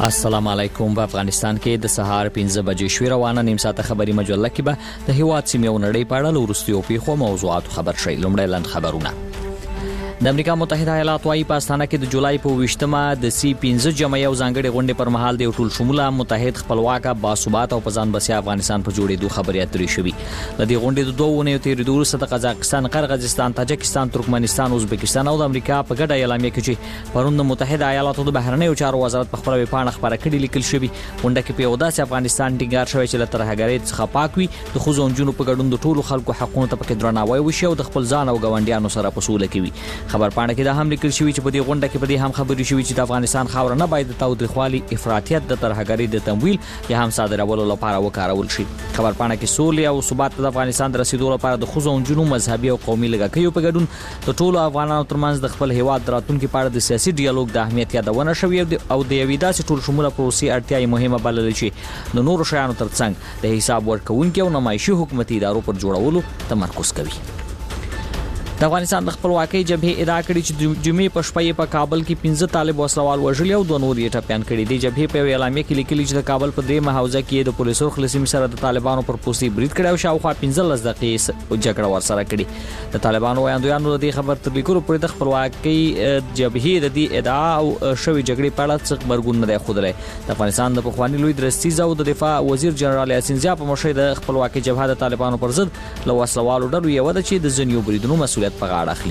السلام علیکم. په افغانستان کې د سهار 15 بجې شوې روانه نیم ساعته خبري مجله کې به د هیواد سیمې او نړۍ په اړه وروستیو پیښو موضوعات خبر شي. لومړی لاند خبرونه. د امریکا متحده ایالات وايي په استانه کې د جولای په 20مه د سی 15 جمعي او ځانګړي غونډې پر مهال د ټول شموله متحد خپلواک باثبات او په ځان بسیا افغانستان په جوړېدو خبرې اترې شوې. د دې غونډې د دوه ونیو تیریدو وروسته د قزاقستان، قرغیزستان، تاجکستان، ترکمنستان، ازبکستان او د امریکا په ګډه اعلامیه کې چې پرون د متحده ایالاتو د بهرنیو چارو وزارت په خپل ویبپاڼه خبره کړې لیکل شوې. غونډه کې په یو داسې افغانستان ټینګار شوی چې له ترهګرۍ څخه پاک وي، د ښځو او نجونو په ګډون د ټولو خلکو حقونو ته پکې درناوی وشي او د خپل ځان او ګاونډیانو سره په سوله کې وي. خبرپاڼه کې دا لیکل شوی چې په دې غونډه کې په دې هم خبرې شوې چې د افغانستان خاور نه باید د تاوتریخوالي، افراطیت، د ترهګرۍ د تمویل یا هم صادرولو لپاره وکارول شي. خبرپاڼه کې سولې او ثبات د افغانستان د رسیدو لپاره د ښځو او نجونو مذهبي او قومي لږکیو په ګډون د ټولو افغانانو ترمنځ د خپل هیواد راتلونکي په اړه د سیاسي ډیالوګ د اهمیت یادونه شوې او د یوې داسې ټول شموله پروسې اړتیا مهمه بلل چې د نورو شیانو ترڅنګ د حساب ورکونکو او نمایشي حکومتي ادارو پر جوړولو تمرکز کوي. د افغانستان د خپلواکۍ جبهې ادعا کړې چې جمعې په شپه په کابل کې 15 طالب وسلوال وژلي او 2 نور یې ټپيان کړي دي. جبهې په اعلامیه کې لیکلي چې د کابل په درېمه حوزه کې د پولیسو خلاصي سره د طالبانو پر پوستي برید کړی او شاوخوا 15 دقیقې جګړه ورسره کړې. د طالبانو وړاندویانو د دې خبر تر لیکلو پورې د خپلواکۍ جبهې د دې ادعا او شوی جګړې په اړه څه خبرګون نه دی ښودلی. د افغانستان د پخواني لوی درستیز او د دفاع وزیر جنرال یاسین زیا په مشرۍ د خپلواکۍ جبهه د طالبانو پر ضد له وسلوالو ډلو یو د چې د ځینو بریدونو مسؤلیت په غاړه اخلي.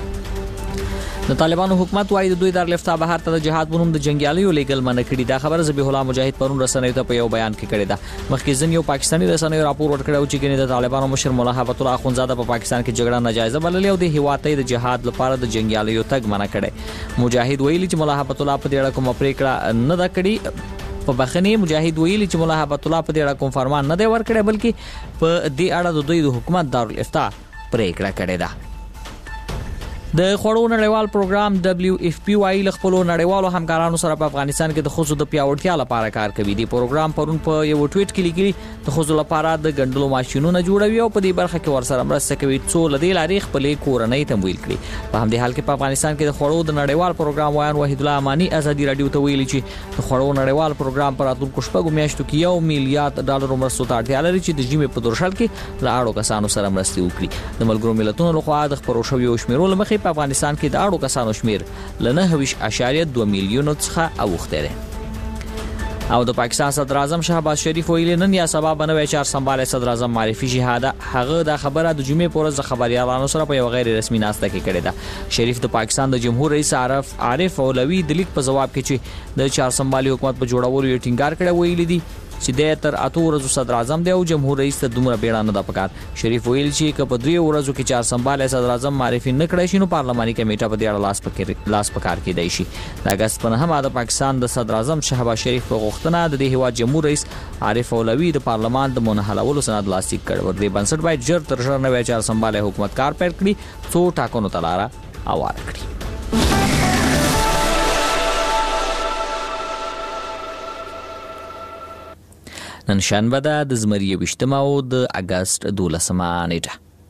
د طالبانو حکومت وايي د دوی د لفتا بهر ته د جهاد بنوم د جنگیالیو لیګل منع کړي. دا خبر ذبیح الله مجاهد پرون رسنیو ته په یو بیان کې کړی ده. مخکې ځینې پاکستاني رسنیو راپور ورکړی چې ګنې د طالبانو مشر مولا هبت الله اخونزاده په پاکستان کې جګړه ناجایزه بللې او د هیواد ته د جهاد لپاره د جنگیالیو تګ منع کړي. مجاهد ویلي چې مولا هبت الله په دې اړه کومه پریکړه نه ده کړې. په بخنی مجاهد ویلي چې مولا هبت الله په دې اړه کوم فرمان نه دی ورکړی بلکې په دې اړه د دوی د حکومت دارالافتا پریکړه کړې ده. د خوړو نړیوال پروګرام WFP وايي له خپل نړیوالو همکارانو سره په افغانستان کې د ښځو د پیاوړتیا لپاره کار کوي. دی پروګرام پرون په یو ټویټ کې لیکلي د ښځو لپاره د ګندلو ماشينونه جوړوي او په دې برخه کې ورسره مرسته کوي څو لدی لاري خپل کورنۍ تمویل کړي. په همدې حال کې په افغانستان کې د خوړو د نړیوال پروګرام وایي وحید الله امانی ازادي رادیو ته ویلي چې د خوړو نړیوال پروګرام پر راتلونکو شپږو میاشتو کې $1 میلیارډ مرستو ته اړتیا لري چې د جیمې په دورشل کې له اړو کسانو سره مرسته وکړي. د ملګرو ملتونو لخوا د خبرو شویو شمیرو لمخې په افغانستان کې د اړو کسانو شمیر له 9.2 میلیونو څخه اوښتی دی. او د پاکستان صدر اعظم شهباز شریف ویلي نن یا سبا بنوي چار سمبال صدر اعظم معرفي شهاده هغه د خبره د جمعې پر ورځ خبريالانو سره په یو غیر رسمي ناسته کې کړې ده. شریف د پاکستان د جمهور رئیس عارف اولوی د لیک په جواب کې چې د چار سمبالي حکومت په جوړولو یې ټینګار کړی ویلي دي چې د تر 8 ورځو صدر اعظم دی او جمهور رئیس ته دومره بیړه نه ده پکار. شریف ویل چې که په 3 ورځو کې چار سمبال صدر اعظم معرفي نه کړی شي نو پارلماني کمیټه په دې اړه لاس پکار کېدای شي. د اگست په 9 د پاکستان د صدر اعظم شهباز شریف په غوښتنه د هیواد جمهور رئیس عارف اولوی د پارلمان د منحلولو سند لاسلیک کړ. ور دې بنسټ باید ژر تر ژره نوې چار سمبال حکومت کار پیل کړي څو ټاکنو ته لاره هواره کړي. نن شنبه ده د زمري 20 او د اگست 12 نیټه.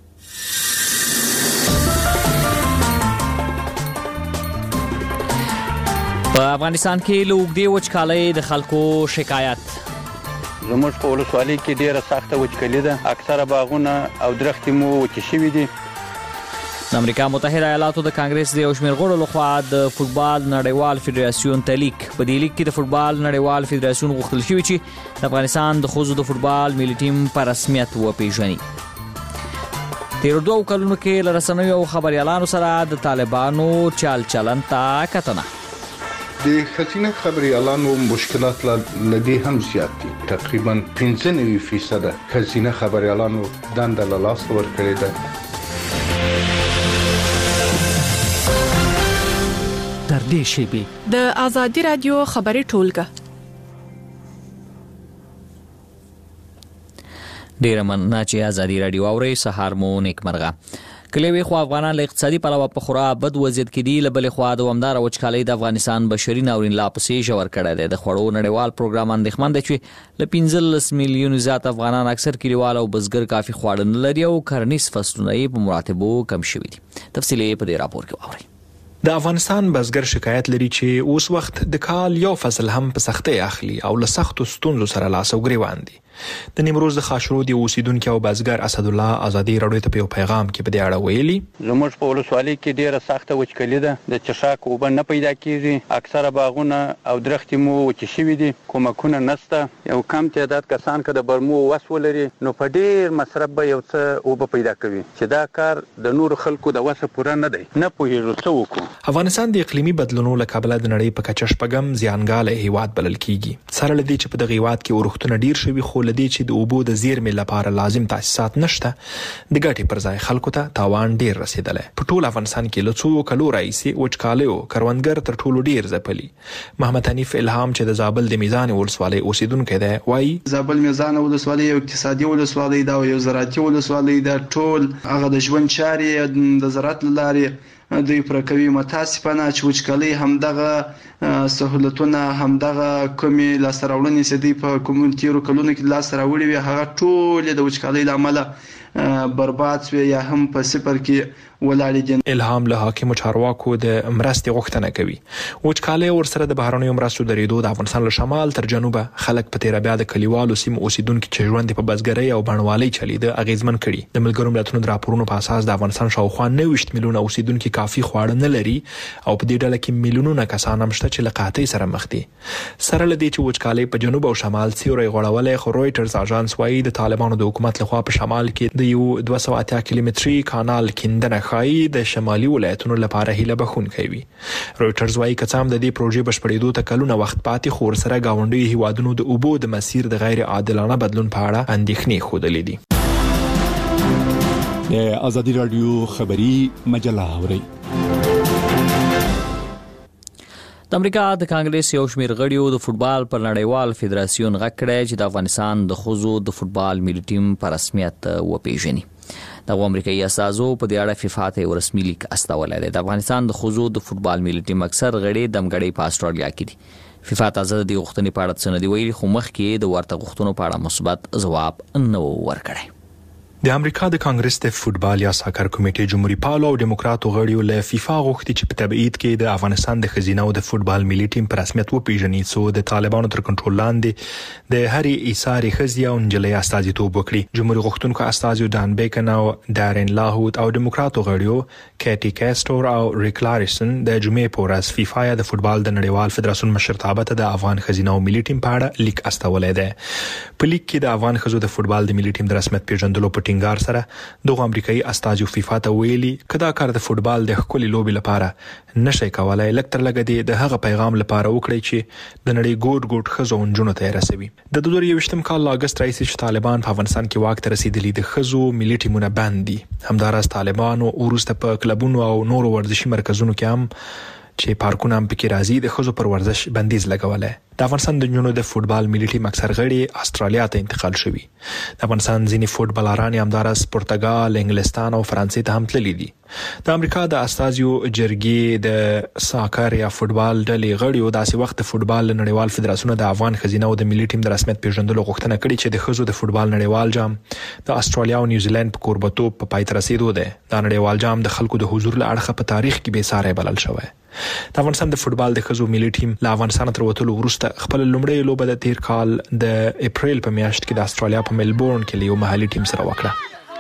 په افغانستان کې له اوږدې وچکالۍ د خلکو شکایت. زموږ په ولسوالۍ کې ډیره سخته وچکالي ده. اکثره باغونه او درختې مو وچې شوي دي. د امریکا متحده ایالاتو د کانګرس د یو شمېر غړو لخوا د فوټبال نړیوال فدراسیون ته لیک. په دې لیک کې د فوټبال نړیوال فدراسیون غوښتل شوی چې د افغانستان د ښځو د فوټبال ملي ټیم په رسمیت وپیژني. تیر 2 کلونو کې له رسنیو او خبريالانو سره د طالبانو چال چلن ته کتنه. د ښځینه خبريالانو مشکلات لدی هم زیات دي. تقریبا 95% ښځینه خبريالانو دنده له لاسه ورکړې ده. در دې شیبي د ازادي رادیو خبري ټولګه. ډیر مننه چې ازادي رادیو اوري. سهار مو نیکمرغه. کلیوي خو افغانان له اقتصادي پلوه په خورا بد وضعیت کې دي. لبل خو د ومدار وچکالۍ د افغانستان بشري ناورین لا پسې ژور کړی دی. د خوړو نړیوال پروګرام اندېښمن دی چې له 15 میلیونو زیات افغانان اکثر کلیوال او بزګر کافي خواړه نه لري او کرنیز فصلونه یې په مراتبو کم شوي دي. تفصیل یې په دې راپور کې واورئ. د افغانستان بزګر شکایت لري چې اوس وخت د کال یو فصل هم په سختۍ اخلي او له سختو ستونزو سره لاس او ګریوان دي. د نیمروز د خاشرود اوسیدونکو او بزګر اسد الله ازادي راډیو ته په پیغام کې په دې اړه ویلي زموږ په ولسوالۍ کې ډیره سخته وچکلي ده، د چشاک اوبه نه پیدا کیږي، اکثره باغونه او درختې مو وچ شوي دي، کومکونه نشته، یو کم تعداد کسان که د برمو وس ولري نو په ډیر مصرف به یو څه اوبه پیدا کوي، چې دا کار د نور خلکو د وسه پوره نه دی، نه پوهیږو څه وکړو. افغانستان د اقلیمي بدلونونو له کبله د نړۍ په کچه شپږم زیانګاله هیواد بلل کیږي. سره لدی چې په دغه هیواد کې اورښتونه ډیر شوي، خو لدی چې د اوبو د زیرمې لپاره لازم تاسیسات نشته، د ګټې پر ځای خلکو ته تاوان ډیر رسیدلی. په ټول افغانستان کې له څو کلو راهیسې وچکالیو کروندګر تر ټولو ډیر ځپلي. محمد حنیف الهام چې د زابل د میزان ولسوالۍ اوسیدونکی دی وایي زابل میزان ولسوالۍ یو اقتصادي ولسوالۍ ده او یو زراعتي ولسوالۍ ده. ټول هغه د ژوند چارې د زراعت لارې دوی پر کوي. متاسفانه چې وچکالي همدغه سہولتونه همدغه کومي لاسراوړنې چې دوی په کومونتیرو کلونو کې لاسراوړي وي هغه ټول د وچکالي لامل برباد شوی یا هم په صفر کې ولاړ دي. الهام له حاکمو چارواکو د مرستې غوښتنه کوي. وچکالي ورسره د بهرنیو مرستو درېدو د افغانستان له شمال تر جنوبه خلک په تیر بیا د کلیوالو سیمو اوسیدونکو چې ژوند په بزګرۍ او بڼوالۍ چلیده اغیزمن کړي. د ملګرو ملتونو د راپورونو په اساس د افغانستان شاوخوا 90 میلیونه اوسیدونکو کافي خواړه نه لري او په دې ډله کې میلیونونه کسان هم شته چې له قحطۍ سره مخ دي. سره لدی چې وچکالي په جنوب او شمال سیوري غوړولې، خو رويټرز اژانس وايي د طالبانو د حکومت لخوا په شمال کې د یو 280 کیلومتري کانال کیندنه خای د شمالي ولایتونو لپاره هیله بخښونکی وي. رويټرز وايي که څه هم د دې پروژې بشپړېدو ته کلونه وخت پاتې، خو ورسره ګاونډي هیوادونو د اوبو د مسیر د غیر عادلانه بدلون په اړه اندېښنې ښودلې دي. د ازادي راډیو خبري مجله اورئ. د امریکا د کانګریس یو شمېر غړیو د فوتبال پر نړیوال فدراسیون غږ کړی چې د افغانستان د ښځو د فوتبال ملي ټیم په رسمیت وپیژني. د امریکایي استازو په دې اړه فیفا ته یو رسمي لیک استولی دی. د افغانستان د ښځو د فوتبال ملي ټیم اکثر غړي دمګړۍ په استرالیا کې دي. فیفا تازه د غوښتنې په اړه څه نه دی ویلي، خو مخکې د ورته غوښتنو په اړه مثبت ځواب نه ورکړی. د امریکا د کانګریس د فوتبال یا ساکر کمیټې جمهوریت پالو او دیموکراتو غړیو له فیفا غوښتي چې په تبعید کې د افغانستان د ښځینه او د فوتبال ملي ټیم په رسمیت وپیژني، څو د طالبانو تر کنټرول لاندې د هرې ایساري ښځې او نجلۍ استازیتوب وکړي. جمهوریت غوښتونکو استازو ډان بیکن او ډارن لاهوت او دیموکراتو غړیو کیټي کاستور او ریک لارسن د جمعې په ورځ فیفا یا د فوتبال د نړیوال فدراسیون مشرتابه ته د افغان ښځینه او ملي ټیم په اړه لیک استولی دی. په لیک کې د افغان ښځو د فوتبال د ملي ټیم د رسمیت پیژندلو په ټینګار سره دغه امریکایي استازو فیفا ته ویلي که دا کار د فوتبال د ښکلي لوبې لپاره نشي کولای، لږ تر لږه د هغه پیغام لپاره وکړي چې د نړۍ ګوټ ګوټ ښځو او نجونو ته یې رسوي. د 2021 کال اگست راهیسې چې طالبان په افغانستان کې واک ته رسیدلي د ښځو ملي ټیمونه بند دي. همداراز طالبانو وروسته په کلبونو او نورو ورزشي مرکزونو کې هم چې پارکونه هم پکې راځي د ښځو پر ورزش بندیز لګولی. د افغانستان د نجونو د فوتبال ملي ټیم اکثر غړي استرالیا ته انتقال شوي. د افغانستان ځینې فوتبالران همداراز پرتګال، انګلستان او فرانسې ته هم تللي دي. د امریکا د استازیو جرګې د ساکر یا فوتبال ډلې غړیو داسې وخت د فوتبال نړیوال فدراسیون د افغان ښځینه او د ملي ټیم د رسمیت پیژندلو غوښتنه کړې چې د ښځو د فوتبال نړیوال جام د استرالیا او نیوزیلند په کوربتوب په پای ته رسیدو دی. دا نړیوال جام د خلکو د حضور له اړخه په تاریخ کې بې ساری بلل شوی. د افغانستان د فوتبال د ښځو ملي ټیم له افغانستان تر وتلو وروسته خپل لومړی لوبه د تیر کال د اپریل په میاشت کې د استرالیا په ملبورن کې له یو محلي ټیم سره وکړه.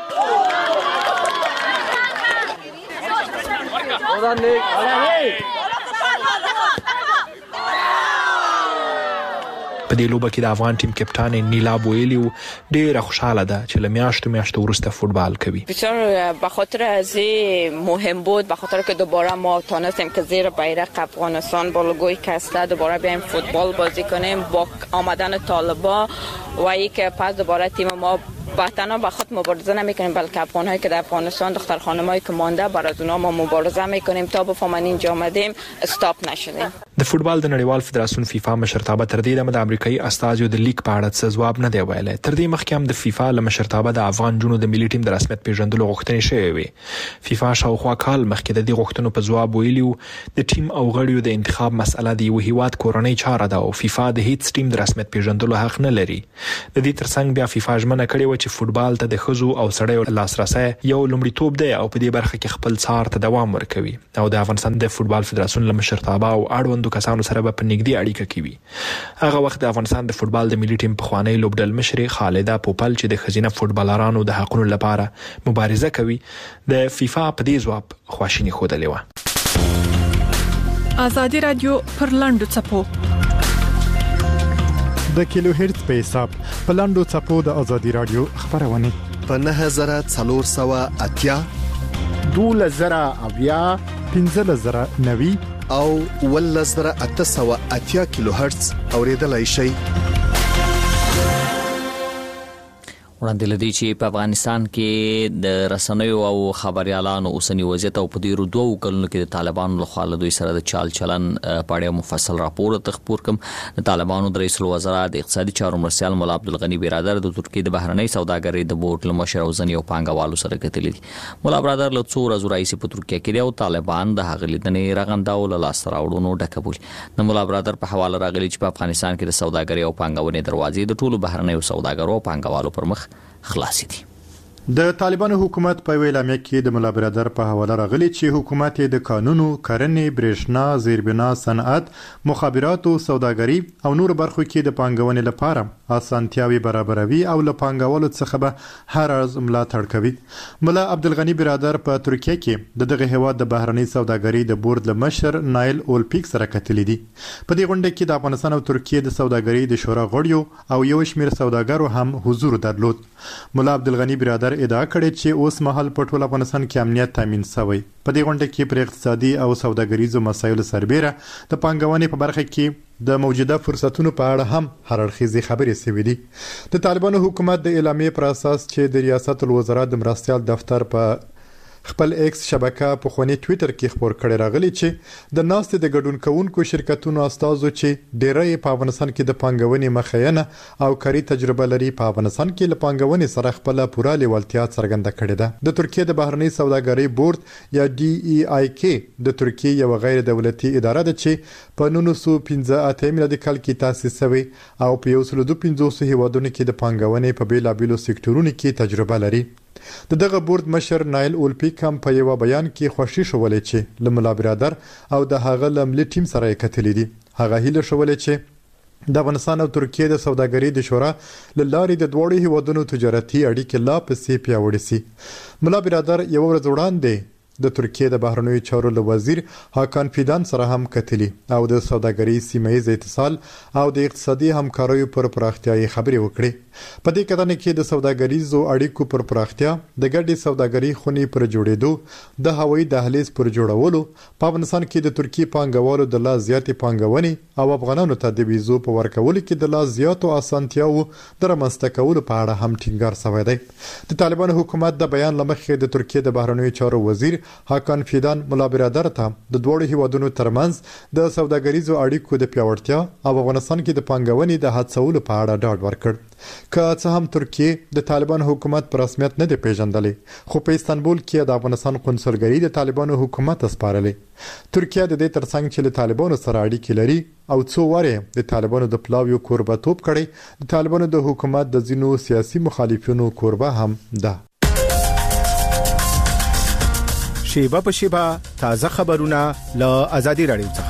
په دې لوبه کې د افغان ټیم کپتان نیلا بویلی ډېر خوشاله ده چې له میاشتو وروسته فوتبال کوي. بسیار به خاطر از مهم بود، به خاطر که دوباره ما تونستیم که زیر بیرق افغانستان با لوگوی کسته دوباره بیایم فوتبال بازی کنیم با آمدن طالبا و ای که پس دوباره تیم ما تنها به خود مبارزه نمیکنیم بلکه افغان‌هایی که در افغانستان دختر خانمایی که مانده برای اونها ما مبارزه میکنیم تا بفهمن اینجا آمدیم استاپ نشدیم. د فوتبال د نړیوال فدراسیون فیفا مشرتابه تر دې دمه د امریکایي استازو د لیک په اړه څه ځواب نه دی ویلی. تر دې مخکې هم د فیفا له مشرتابه د افغان جنونو د ملي ټیم د رسمیت پیژندلو غوښتنې شوې وې. فیفا شاوخوا کال مخکې د دې غوښتنو په ځواب ویلي و د ټیم او غړیو د انتخاب مسله د یو هیواد کورنۍ چاره ده او فیفا د هیڅ ټیم د رسمیت پیژندلو حق نه لري. د دې ترڅنګ بیا فیفا ژمنه کړې و و چې فوتبال ته د ښځو او سړیو لاسرسي یو لومړیتوب دی او په دې برخه کې خپل څار ته دوام ورکوي او د افغانستان د فوتبال فدراسیون له مشرتابه او اړوندو کسانو سره په نږدې اړیکه کوي. هغه وخت د افغانستان د فوتبال د ملي ټیم پخوانی لوبډل مشر خالده پوپل چې د ښځینه فوتبالرانو د حقوقو لپاره مبارزه کوي د فیفا په دې ځواب خواشینی خوده لیوه. آزادی رادیو پر لاندو چپو د کیلو هرتز په حساب په لاندو چپو د آزادی رادیو خبرونه په 9480 2000 1590 او 1880 کیلو هرتز اوریدلای شي. وړاندې لدی چې په افغانستان کې د رسنیو او خبريالانو اوسنی وضعیت او په ډیرو دوه کلونو کې د طالبانو له خوا له دوی سره د چال چلن په اړه مفصل راپور تخپور کوم. د طالبانو د رئیس الوزرا د اقتصادي چارو مرسل مولا عبدالغنی برادر د ترکیه د بهرنۍ سوداګرۍ د بورډ لمشر او ځنیو پانګوالو سره کتلې دي. مولا برادر له څو ورځې راځي په ترکیه کې دی او طالبان د هغه لیدنې رغنداو له لاس راوړونو ډکبول. د مولا برادر په حواله راغلي چې په افغانستان کې د سوداګرۍ او پانګونې دروازې د ټولو بهرنۍ سوداګرو او پانګوالو پر مخ خلاص دي. د طالبانو حکومت په ویلامه کې د مولا برادر په حواله راغلي چې حکومت د قانونو، کرنې، برېښنا، زیربنا، صنعت، مخابرات او سوداګري او نور برخو کې د پانګونې لپاره اسانتیاوي برابروي او له پانګوالو څخه به هر ارز ملاتړ کوي. مولا عبدالغنی برادر په ترکیه کې دغه هیواد د بهرنۍ سوداګرۍ د بورډ لمشر نایل اولپیک سره کتلې دي. په دې غونډه کې د افغانستان او ترکیه د سوداګرۍ د شورا غړیو او یو شمېر سوداګرو هم حضور درلود. مولا عبدالغنی برادر ادعا کړې چې اوس مهال په ټول افغانستان کې امنیت تامین شوی. په دې غونډه کې پر اقتصادي او سوداګریزو مسایلو سربېره د پانګونې په برخه کې د موجوده فرصتونو په اړه هم هر اړخیزې خبرې شوې دي. د طالبانو حکومت د اعلامیې پر اساس چې د ریاست الوزرا د مرستیال دفتر په خپل ایکس شبکه په خونی ټوئیټر کې خبر کړی راغلی چې د ناستې د ګډون کوونکو شرکتونو استازو چې ډیری په افغانستان کې د پانګونې مخینه او کاري تجربه لري په افغانستان کې له پانګونې سره خپل پوره لیوالتیا څرګنده کړې ده. د ترکیه د بهرنۍ سوداګرۍ بورډ یا DEIK د ترکیه یو غیر دولتي اداره ده چې په 1985 میلادي کال کې تاسیس شوی او په 152 هیوادونو کې د پانګونې په بیلابیلو سکتورونو کې تجربه لري. دغه بورډ مشر نایل اولپیک هم په یو بیان کې خوشی شولې چې له مولا برادر او د هغه لملي ټیم سره کتلې دي. هغه هیله شولې چې د افغانستان او ترکیه د سوداګرۍ د شورا له لارې د دوړو هیوادونو تجارتي اړیکې لا پسې پیاوړې شي. مولا برادر یو ورځ وړاندې د ترکیه د بهرنیو چارو له وزیر هاکان فیدان سره هم کتلی او د سوداګرۍ سیمه‌ییز اتصال او د اقتصادي همکاریو پر پراختیاي خبرې وکړې. په دې کتنه کې د سوداګریزو اړیکو پر پراختیا، د ګډې سوداګرۍ خونې پر جوړېدو، د هوایي دهلیز پر جوړولو، په افغانستان کې د ترکیه پانګوالو د لا زیاتې پانګونې او افغانانو ته د ویزو په ورکولو کې د لا زیاتو اسانتیاو د رامنځته کولو په اړه هم ټینګار شوی دی. د طالبانو حکومت د بیان لمخې د ترکیه د بهرنیو چارو وزیر هاکان فیدان مولا برادر ته د دوړو هیوادونو ترمنځ د سوداګریزو اړیکو د پیاوړتیا او افغانستان کې د پانګونې د هڅولو په اړه ډاډ ورکړ. که څه هم ترکیه د طالبان حکومت پر رسمیت نه دی پیژندلې، خو په استانبول کې د افغانستان قونسلګرۍ د طالبانو حکومت سپارلې. ترکیه د دې ترڅنګ چې له طالبانو سره اړیکې لري او څو واره د طالبانو د پلاویو کوربتوب کړي، د طالبانو د حکومت د ځینو سیاسي مخالفینو کوربه هم ده. شیبه په شیبه تازه خبرونه له آزادی رادیو څخه.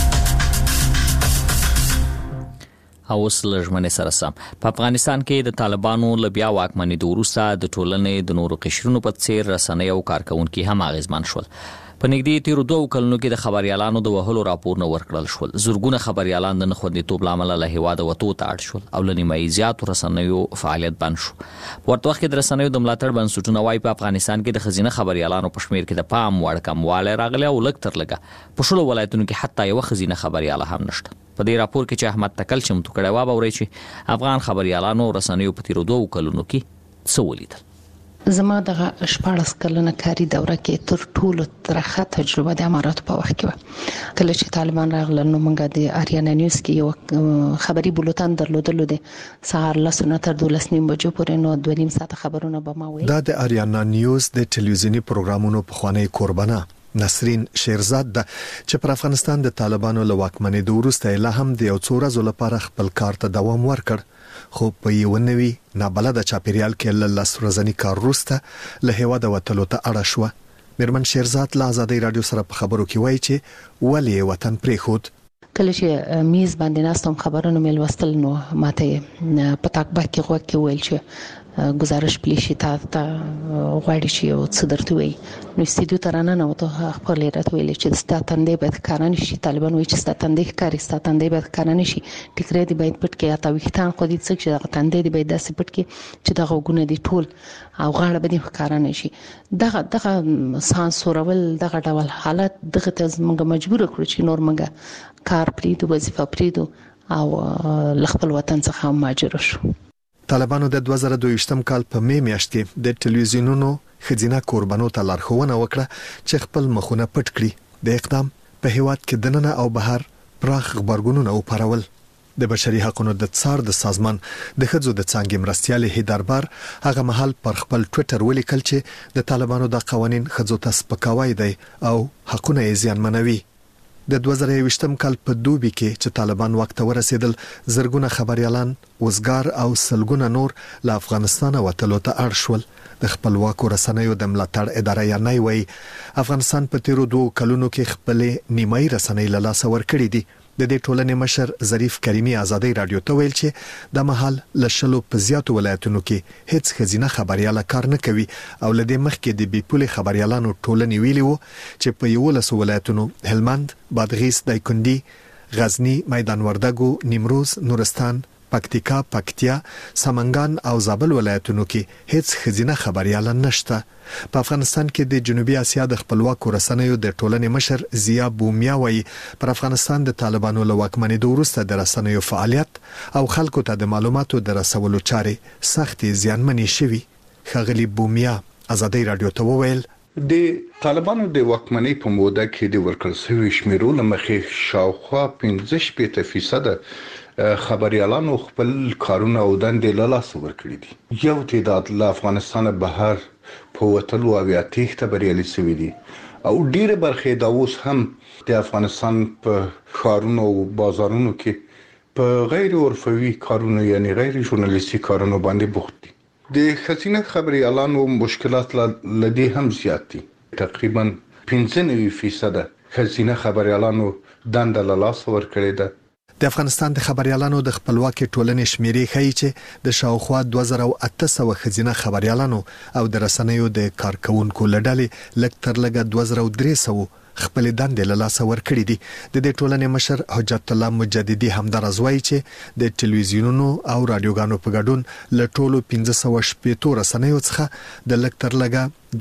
او سلجمنه سره سم په افغانستان کې د طالبانو لبیا واکمنۍ د وروسته د ټولنې د نورو قشرونو په څیر رسنۍ او کارکونکو هم اغیزمن شول. په نږدې تیرو دوه کلونو کې د خبريالانو د وهلو راپورونه ورکړل شول. زورګونه خبريالان د نخودنیتوب لامل له هیواد وته تاړ شول او لنیمای زیات رسنیو فعالیت بند شو. ورته وخت د رسنیو د ملاتړ بنسټونو وايي په افغانستان کې د خزینه خبريالانو په شمیر کې د پام وړ کمواله راغلی او لږ تر لږه په شلو ولایتونو کې حتی یو خزینه خبرياله هم نشته. په دې راپور کې چې احمد تکل چمتو کړی و باوري چې افغان خبريالانو رسنیو په تیرو دوه کلونو کې څه ولیدل. زما دغه 14 کلنه کاری دوره کې تر ټولو ترخه تجربه د اماراتو په وخت کې و. کله چې طالبان راغلل نو موږ د اریانا نیوز کې یو خبري بولتن درلودلو د سهار لسونه تر 12:30 بجو پورې نو 2.5 ساعت خبرونه به ما وي. دا د اریانا نیوز د ټلویزیونی پروګرامونو په خوانی قربانه نسرین شیرزاد ده چې پر افغانستان د طالبانو له واکمنۍ وروسته لا هم د یو څو ورځې لپاره خپل کار ته دوام ورکړ خو په یو نوي نابلده چاپیریال کې له لس ورځني کار وروسته له هیواده وتلو ته اړه شوه. میرمن شیرزاد له آزادۍ رادیو سره په خبرو کې وایي چې ولې وطن پرېښود. کله چې میز باندې ناستم خبرونه مې لوستل نو ماته په تاکبه کې غوږ کې ویل چې گزارش پلیشي تا غواړي چې یو څه درته وي نو استودیو ترانه نو ته خپل لري ویل چې ستاتندې باید کاران شي. طالبان وایي چې ستاتندې کاری ستاتندې باید کاران شي. ټیکرې دی باید پټ کې یا تا وختان خو دې څه چې دغه تندې دی باید داسې پټ کې چې دغه وګونه دی ټول او غاړه باندې کاران شي. دغه سانسورول دغه ډول حالت دغه ته موږ مجبور کړو چې نور موږ کار پریدو وظیفه پریدو او خپل وطن څخه مهاجر شو. طالبانو د 2022م کال په می میاشت کې د ټلویزیونونو خزینه قربانو ته لارښوونه وکړه چې خپل مخونه پټ کړي. د اقدام په هیواد کې دننه او بهر پراخ خبرګونونه وپارول. د بشري حقوقو د څار د سازمان د ښځو د څانګې مرستيال هیدربار هغه مهال پر خپل ټوئیټر ولیکل چې د طالبانو د قوانين ښځو ته سپکاوی دی او حقونه یې زیانمنوي. د 2021م کال په دوبي کې چې طالبان وخت ورسېدل زرګونه خبريالان وزګار او سلګونه نور له افغانستان وتلو ته اړ شول. د خپلواکو رسنیو د ملاتړ اداره یا نه وي افغانستان په تیرو 2 کلونو کې خپل نیمایي رسنۍ له لاس ورکړې دي. د دې ټولنې مشر ظریف کریمی آزادۍ رادیو ته ویل چې د محل لشلو په زیاتو ولایتونو کې هیڅ خزینه خبرياله کار نه کوي او لدې مخکې د بیپولي خبريالانو ټولنې ویلي وو چې په یو لسو ولایتونو هلمند، بادغیس، دایکندي، غزنی، میدان وردګو، نیمروز، نورستان، پکتیکا، پکتیا، سمنګان او زابل ولایتونو کې هیڅ خزینه خبرياله نشته. په افغانستان کې د جنوبي اسیا د خپلواکو رسنیو د ټولنې مشر زیا بومیا وایي پر افغانستان د طالبانو له واکمنۍ وروسته د رسنیو فعالیت او خلکو ته د معلوماتو د رسولو چارې سخت زیانمنې شوي. ښاغلي بومیا آزادۍ رادیو ته وویل د طالبانو د واکمنۍ په موده کې د ورکړل شوی شمیرو لمخې شاوخوا 15% خبريالانو خپل کارونه او دندې له لاس ورکړي دي. یو تعداد له افغانستان بهر په وتلو او تېښته بریالي شوي دي او ډیره برخه دا اوس هم د افغانستان په ښارونو او بازارونو کې په غیر عرفوي کارونو یعنی غیر ژورنالیستي کارونو باندې بوخت دي. د خزینه خبريالانو مشکلات لدی هم زیات دي. تقریبا 95% خزینه خبريالانو دنده له لاس ورکړي ده. د افغانستان د خبريالانو د خپلواکي ټولنې شمیرې ښیي چې د شاوخوا 2800 خزینه خبريالانو او د رسنیو د کارکونکو لړلې لکتر لګه 2300 خپل دندې له لاس ورکړي دي. د دې ټولنې مشر حجت الله مجددي همدارز وایي چې د ټلویزیونونو او رادیوګانو په ګډون له ټولو 1514 رسنیو څخه د لکتر لګه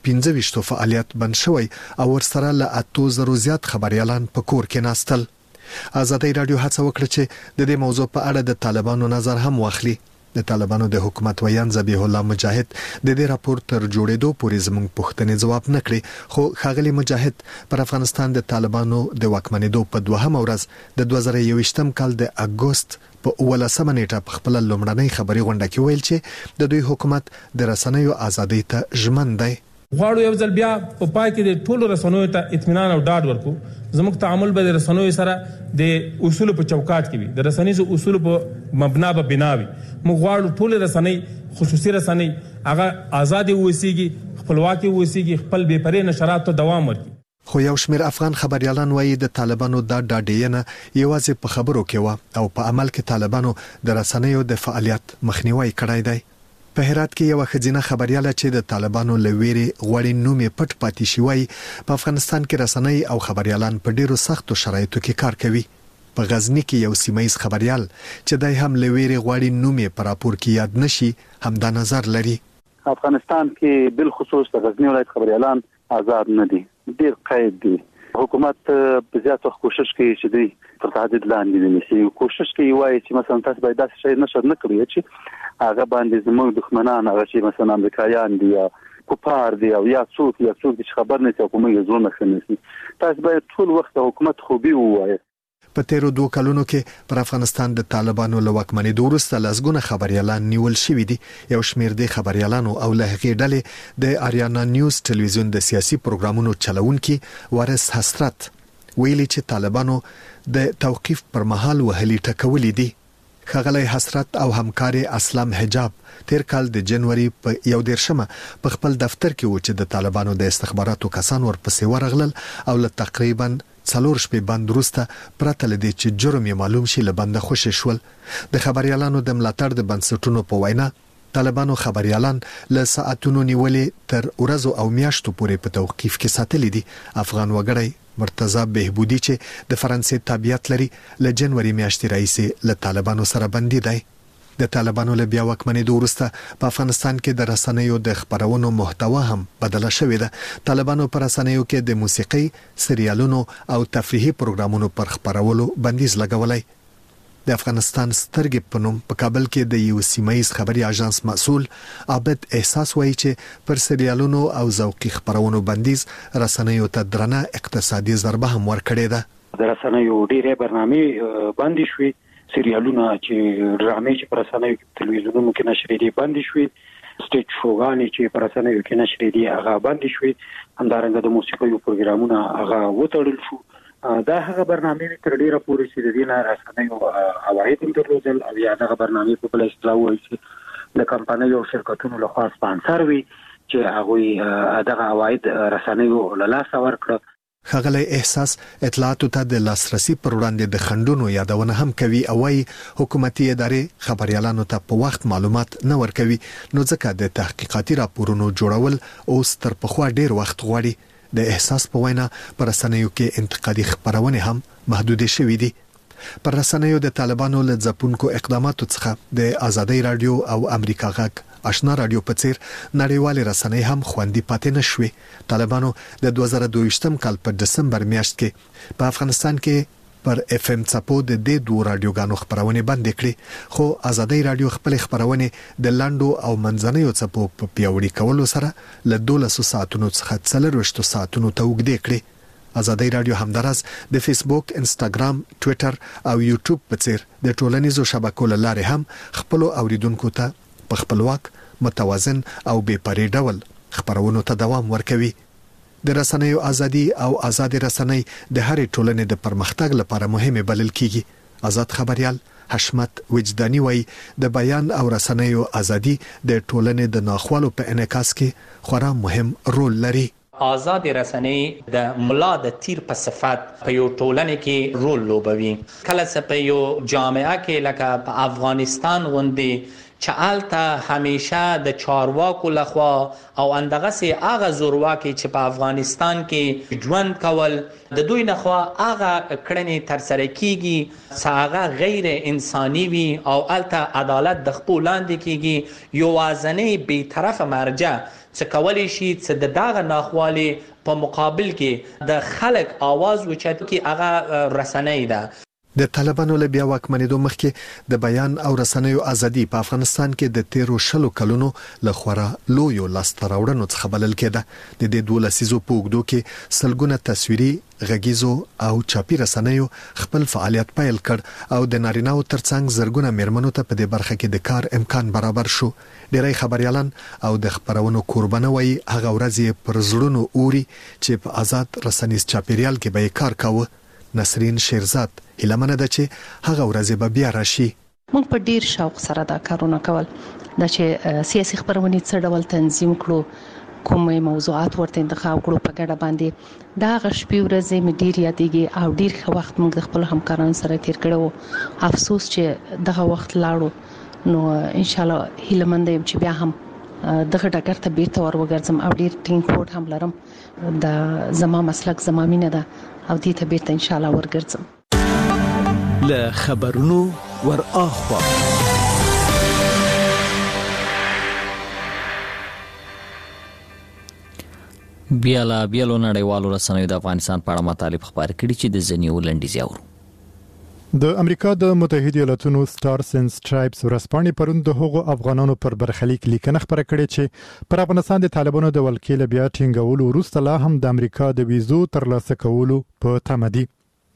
215 فعالیت بند شوی او ورسره له 8000 زیات خبريالان په کور کې ناستل. آزادۍ رادیو هڅه وکړه چې د دې موضوع په اړه د طالبانو نظر هم واخلي. د طالبانو د حکومت ویان ذبیح الله مجاهد د دې راپور تر جوړېدو پورې زموږ پوښتنې جواب نه کړې خو ښاغلي مجاهد پر افغانستان د طالبانو د واکمنېدو په 2مه ورځ د 2021م کال د اګوست په 18مه نیټه په خپل لومړنۍ خبري غونډه کې ویل چې د دوی حکومت د رسنیو ازادۍ ته ژمن دی. غواړو یو ځل بیا په پای کې د ټولو رسنیو ته اطمینان او ډاډ ورکو. زموږ تعامل به د رسنیو سره د اصول په چوکاټ کې وي. د رسنیو اصول په مبنا به بناوي. موږ غواړو ټول رسنۍ خصوصي رسنۍ هغه آزاد اوسېږي، خپلواکي اوسېږي، خپل بې پرې نشرات ته دوام ورکړي. خو یو شمېر افغان خبريالان وایي د طالبانو دا ډاډینه یوازې په خبرو کې و او په عمل کې طالبانو د رسنیو د فعالیت مخنیوي کړی دی. په هرات کې یو خزینه خبرياله چې د طالبانو لويري غوړي نومې پټ پاتې شوی په افغانستان کې رسنۍ او خبريالان په ډیرو سختو شرایطو کې کار کوي. په غزنی کې یو سیمایي خبريال چې دای هم لويري غوړي نومې پر راپور کې یاد نشي هم دا نظر لري. افغانستان کې بل خصوص د غزنی ولایت خبريالان آزاد نه دي، ډیر قید دي. حکومت په زیاتو کوشش کوي چې دوی تر تهدید لاندې ونیسي. کوشش کوي وایي چې مثلا تاسو باید داسې شی نشر نه کړئ چې هغه باندې زموږ دښمنان هغه چې مثلا امریکایان دي یا کوپار دي او یا څوک چې خبر نه شي کومه یو ځونه خنسي. تاسو باید ټول وخت حکومت خوبي ووایي. په تیرو 2 کلونو کې پر افغانستان د طالبانو له واکمنۍ وروسته لسګونه خبريالان نیول شوي دي. یو شمېر د خبريالانو او له هغې ډلې د آریانا نیوز ټلویزیون د سیاسي پروګرامونو چلوونکي وارث حسرت ویلي چې طالبانو د توقيف پر مهال وهلي ټکولې دي. خغلی حسرت او همکاري اسلام حجاب تیر کال د جنوري په 11 په خپل دفتر کې و چې د طالبانو د استخباراتو کسان ورپسې ورغلل او له تقریبا 4 شپې بند وروسته پرته لدی چې جرم یې معلوم شي له بنده خوشی شول. د خبريالانو د ملاتړ د بنسټونو په وینا طالبانو خبريالان له ساعتونو نیولې تر ورځو او میاشتو پورې په توقيف کې ساتلې دي. افغان وګړی مرتضی بهبودی چې د فرانسې تابعیت لري له جنوري میاشتې راهیسې له طالبانو سره بندي دی. د طالبانو له بیا واکمنۍ وروسته په افغانستان کې د رسنیو د خبرونو محتوا هم بدله شوې ده. طالبانو پر رسنیو کې د موسیقي، سریالونو او تفریحي پروګرامونو پر خبرولو بندیز لګولای. د افغانستان سترګې په نوم په کابل کې د یو سیمایي خبري اژانس مسؤل عابد احساس وایي چې پر سریالونو او ذوقي خبرونو بندیز رسنیو ته درنه اقتصادي ضربه هم ورکړې ده. د رسنیو ډېرې برنامې بندي شوې، سریالونه چې ډرامې چې پر رسنیو کې تلویزیونونو کې نشر دي بندي شوې، سټیج شوګانې چې پر رسنیو کې نشر دي هغه بندي شوې، همدارنګه د موسیقي پروګرامونه هغه وتړل شو. دا هغه برنامې تر ډیره پورې چې د دې نه رسنیو عواید هم درلودل او یا دغه برنامې په بل اصطلاح وایي چې د کمپنیو او شرکتونو لخوا سپانسر وي چې هغه دغه عواید رسنیو له لاسه ورکړه. خغلی احساس اطلاعاتو ته د لاسرسي پر وړاندې د خندونو یادونه هم کوي او وايي حکومتي ادارې خبريالانو ته په وخت معلومات نه ورکوي، نو ځکه د تحقیقاتي راپورونو جوړول اوس تر پخوا ډیر وخت غواړي. د احساس په وینا پر رسنیو کې انتقادي خبرونه هم محدود شوي دي. پر رسنیو د طالبانو له ځپونکو اقداماتو څخه د آزادۍ رادیو او امریکا غږ آشنا رادیو په څیر نړیوال رسنۍ هم خوندي پاتې نشوي. طالبانو د 2022 کال په دسمبر میاشت کې په افغانستان کې پر اف ام څپو د دې 2 رادیوګانو خبرونه بند کړې، خو آزادۍ رادیو خپل خبرونه د لاندو او منځنیو څپو په پیوړی کولو سره له 12 ساعتونو څخه 24 ساعتونو ته وګړي کړې. آزادۍ رادیو همدارس د فیسبوک، انستګرام، ټوئیټر او یوټیوب په څیر د ټولنیزو شبکو لاره هم خپل اوریدونکو ته په خپلواک، متوازن او بې پرې ډول خبرونو ته دوام ورکوي. د رسنیو ازادي او آزاد رسنۍ د هرې ټولنې د پرمختګ لپاره مهمه بلل کیږي. آزاد خبريال حشمت وجداني وایي د بیان او رسنیو ازادي د ټولنې د ناخوالو په انعکاس کې خورا مهم رول لري. آزاد رسنۍ د ملا د تیر په صفت په یو ټولنه کې رول لوبوي. کله چې په یو جامعه کې لکه په افغانستان غوندي چې الته همیشه د چارواکو لخوا او اندغه سي هغه زورواکي چې په افغانستان کې ژوند کول د دوی لخوا هغه کړنې تر سره کیږي چې هغه غیر انساني وي او الته عدالت د خپل لاندې کیږي. یو وازنې به طرف مرجع چې کولی شي چې د دغه ناخوالي په مقابل کې د خلک आवाज وچت کی هغه رسنۍ ده. د طالبانو له بیا واکمنېدو مخکې د بیان او رسنیو ازادي په افغانستان کې د 13 کلونو له خورا لویو لاستراوړنو څخه بلل کېده. د دې 12 لسیزو په اوږدو کې سلګونه تصویري، غږیزو او چاپی رسنیو خپل فعالیت پیل کړ او د نارینه‌و ترڅنګ زرګونه میرمنو ته په دې برخه کې د کار امکان برابر شو. ډېری خبريالان او د خبرونو قربانه وي هغه ورځې پر زړونو اوري چې په آزاد رسنیز چاپیریال کې به کار کاوه. نسرین شیرزاد هیلمنه ده چې هغه ورځ به بیا راشي. موږ په ډیر شوق سره دا کارونه کول، دا چې سیاسي خبرونه څه ډول تنظیم کړو، کومه موضوعات ورته انتخاب کړو په ګډه باندې. دا غشپې ورځې مې ډیر یادېږي او ډیر ښه وخت موږ خپل همکارانو سره تیر کړو. افسوس چې دغه وخت لاړو، نو ان شاء الله هیلمنده يم چې بیا هم دغه ډګر ته بیرته ورغورځم او ډیر ټینګ هوډ هم لرم. دا زما مسلک زما مینه ده او دې ته بیرته ان شاء الله ورګرځم. له خبرونو ور اخوا بیالو نړیوالو رسنیو د افغانستان په اړه مطالب خبر کړي چې د زنیو لنډیز یاورو. د امریکا د متحده ایالاتونو سټارز اند سټرایپس ورسپانې پرون د هغو افغانانو پر برخلیک لیکنه خبره کړې چې پر افغانستان د طالبانو د ولکې له بیا ټینګولو وروسته لا هم د امریکا د ویزو ترلاسه کولو په تمه دي.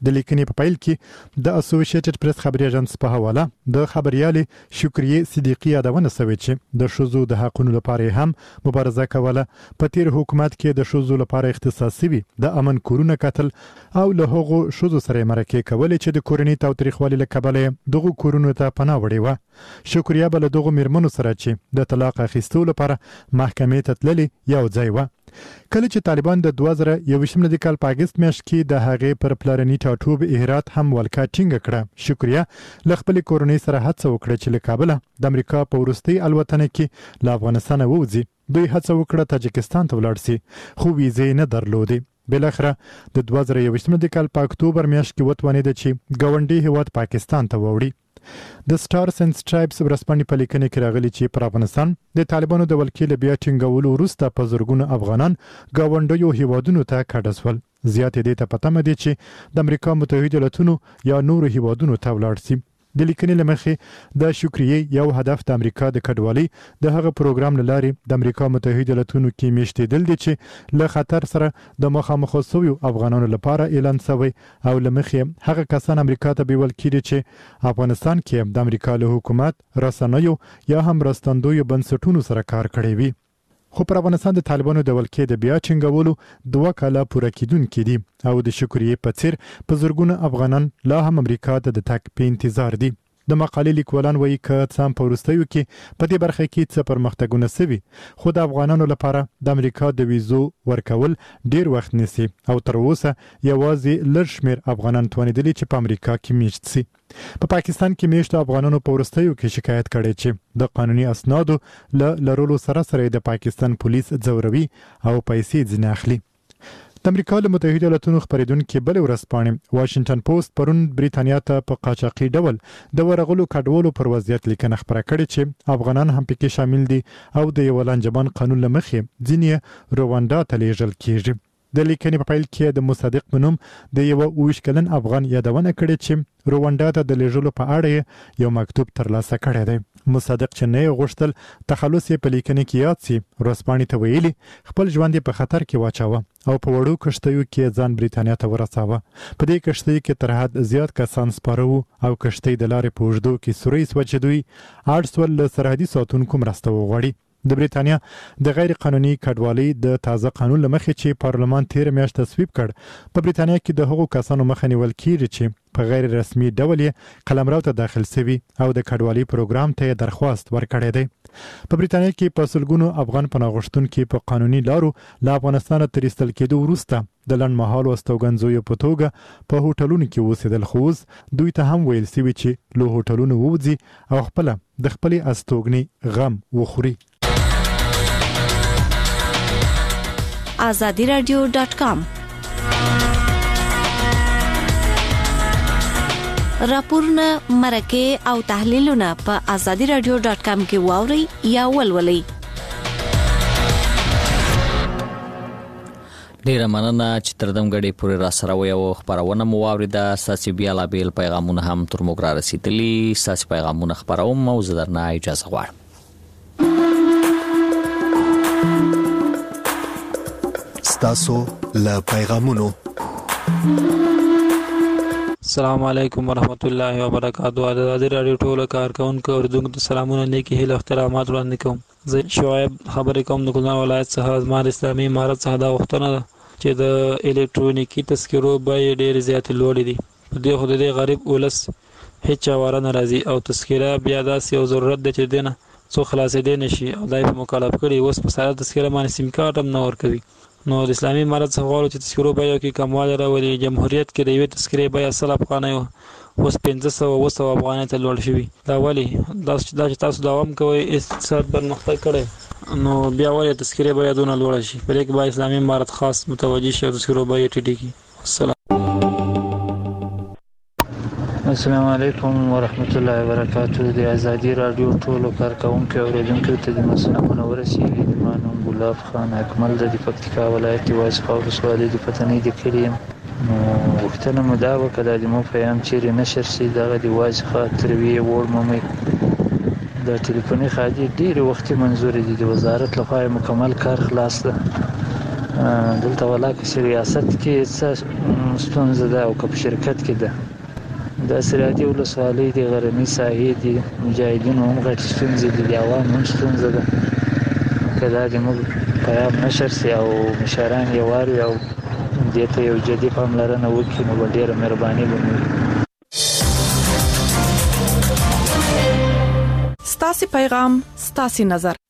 د لیکنې په پیل کې د اسوسییټډ پریس خبري اژانس په حواله د خبريالې شکریه صدیقی یادونه شوې چې د شوزو د حقوقو لپاره هم مبارزه کوله. په تیر حکومت کې د شوزو لپاره اختصاصي وي د امن کورونه قتل او له هغو شوزو سره مرکه کولې چې د کورنۍ تاوتریخوالي له کبله دغه کورونو ته پناه وړي و. شکریه بل دغه مرمنو سره چې د طلاق اخیستو لپاره محکمې ته تللي یو ځای و. کله چې طالبان د 2021 کال په اگست میاشت کې د هغې پر پلاني ټاټوب اهرات هم ولکا ټینګ کړه. شکریه ل خپل کورنۍ سره هڅه وکړه چې له کابل د امریکا په ورستۍ الوتنه کې له افغانستان ووځي. دوی هڅه وکړه تاجکستان ته ولاړ شي خو ویزې نه درلودې. بل اخره د 2021 کال په اکتوبر میاشت کې وتوانید چې ګاونډي هیواد پاکستان ته ووړي. د سټارز اند سټرایپس ورسپانې په لیکنه کې راغلي چې پر افغانستان د طالبانو د ولکې له بیا ټینګولو وروسته په زرګونو افغانان ګاونډیو هیوادونو ته کډه شول. زیاتې دې ته پته مده چې د امریکا متحده ایالاتونو یا نورو هیوادونو ته ولاړ شي. د لیکنې لمخې د شکریه یو هدف د امریکا د کډوالۍ د هغه پروګرام لاري د امریکا متحده ایالاتونو کې میشتېدل دي چې له خطر سره د مخامخ شویو افغانانو لپاره اعلان شوی او لمخې هغه کسان امریکا ته بیول کړي چې افغانستان کې د امریکا له حکومت رسنیو یا هم راستندوی بنسټونو سره کار کړی وي. خو پر افغانستان د طالبانو د ولکې د بیا ټینګولو 2 کاله پوره کیدونکې دي او د شکریه په څیر په زرګونو افغانان لا هم امریکا ته د تک په انتظار دي. د مقالې لیکوالان وایي چې څام په ورستیو کې په دې برخه کې څه پرمختګونه سوي خو د افغانانو لپاره د امریکا د ویزو ورکول ډیر وخت نیسي او تر اوسه یوازې لږ شمیر افغانان توانیدلي چې په امریکا کې میشت شي. په پاکستان کې میشت افغانانو په ورستیو کې شکایت کړي چې د قانوني اسنادو لرلو سره د پاکستان پولیس ځوروي او پیسې ځنه اخلي. د امریکا له متحده ایالاتونو خبرېدونکو بل ورځپاڼې واشنگټن پوسټ پرون بریتانیا ته په قاچاقي ډول د ورغلو کډوالو پر وضعیت لیکنه خبره کړې چې افغانان هم پکې شامل دي او د یو لنجبان قانون لمخې ځینې رواندا ته لیږل کیږي. د لیکنې په پیل کې د مصدق بنوم د یو 20 کلن افغان یادونه کړې چې رواندا ته د لیږلو په اړه یو مکتوب ترلاسه کړی دی. مصدق چې نه غوښتل تخلص په لیکنې کې یاد سي ورسپانې ته ویلي خپل ژوند په خطر کې واچاوه او په وړو کشتیو کې ځان بریتانیا ته ورساوه. په دې کشتۍ کې تر حد زیات کسان سپاره او کشتۍ د لارې په اوږدو کې سوري سوچ دوی اړسول له سرحدي ساتونکو مرسته وغواړي. د بریتانیا د غیر قانوني کډوالۍ د تازه قانون لمخې چې پارلمان 13 میاشت تصویب کړ په بریتانیا کې د هغو کسانو مخه نیول کیږي چې په غیر رسمي ډول قلمرو ته داخل شوي او د کډوالۍ پروګرام ته درخواست ورکړی دی. په بریتانیا کې په سلګونو افغان پناه غوښتونکو په قانوني لارو له افغانستان تر ایستل کېدو وروسته د لنډمهالو استوګنځو په توګه په هوټلونو کې اوسېدل خو دوی ته هم ویل شوي چې له هوټلونو ووځي او خپل د خپلې استوګنې غم وخوري. azadiradio.com راپورونه مرکه او تحلیلونه په azadiradio.com کې واوري یا ولولئ. ډیره مننه چې تر دم غړي پورې را سره وي او خبرونه مو واوریده. ساسي بیا لا بیل پیغامونه هم تر موږ را رسیدلي. ساسي پیغامونه خبروم او زه درنه اجازه غواړم. تاسو له پیغامونو. السلام علیکم ورحمت الله وبرکاتہ. د رادیو ټولو کارکونکو اوریدونکو ته سلامونه لیکي هله احترامات وړاندې کوم. زه شعیب خبرې کوم د کونړ ولایت څخه. زما د اسلامي امارت څخه دا غوښتنه ده چې د الکترونیکي تذکرو بیې ډېرې زیاتې لوړې دي. په دې خو د دې غریب ولس هیڅ چاره نه راځي او تذکره بیا داسې یو ضرورت دی چې دینه څو خلاصېدی نشي او دای په مکلف کړي. اوس په ساده تذکره باندې سیم کارت هم نه ورکوي. نو د اسلامي امارت څخه غواړو چې تذکرو بیو کې کموالی راولي. جمهوریت کې د یوې تذکرې بیه 100 افغانۍ وه، اوس 500 افغانۍ ته لوړ شوي. دا ولې؟ دا چې تاسو دوام کوئ اقتصاد پرمختګ کړی نو بیا ولې تذکرې بیه دونه لوړه شي؟ په دې کې باید اسلامي امارت خاص متوجه شي او تذکرو بیې ټیټې کړي. السلام علیکم ورحمت الله وبرکاتہ. د ازادي رادیو ټولو کارکونکو او اوریدونکو ته د مسلمانانو ورسیږي. د مانو ګلاب خان اکمل د پکتیکا ولایت واسخه ولسوالۍ د پتنې د کلیم. نو وختونه مو دا وکړه د مو پیغام چیرې نشر شي دغه د واسخه تروي وړ مې د ټلیفوني خاجي ډیر وخت منزور دي. د وزارت لخوا مکمل کار خلاص ده دلته ولاکه چې ریاست کې څه ستونزه ده او که په شرکت کې ده د سرحدي ولسوالۍ د غرنۍ ساحې دي مجاهدینو هم غټې ستونزې دي د عوامو هم ستونزه ده که دا د موږ پیام نشر سي او مشران یې واوري او دې ته یو جدي پاملرنه وکړي نو به ډېره مهرباني به وي. ستاسې پیغام ستاسې نظر